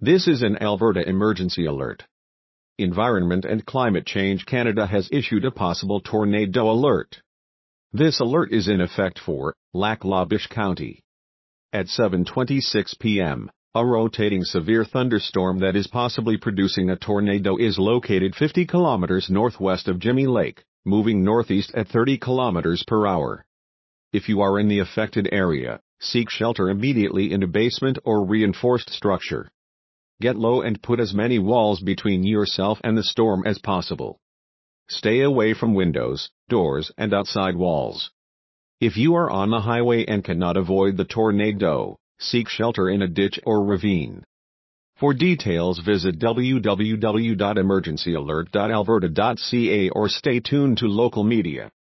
This is an Alberta emergency alert. Environment and Climate Change Canada has issued a possible tornado alert. This alert is in effect for Lac La Biche County. At 7:26 p.m., a rotating severe thunderstorm that is possibly producing a tornado is located 50 kilometers northwest of Jimmy Lake, moving northeast at 30 kilometers per hour. If you are in the affected area, seek shelter immediately in a basement or reinforced structure. Get low and put as many walls between yourself and the storm as possible. Stay away from windows, doors, and outside walls. If you are on the highway and cannot avoid the tornado, seek shelter in a ditch or ravine. For details, visit www.emergencyalert.alberta.ca or stay tuned to local media.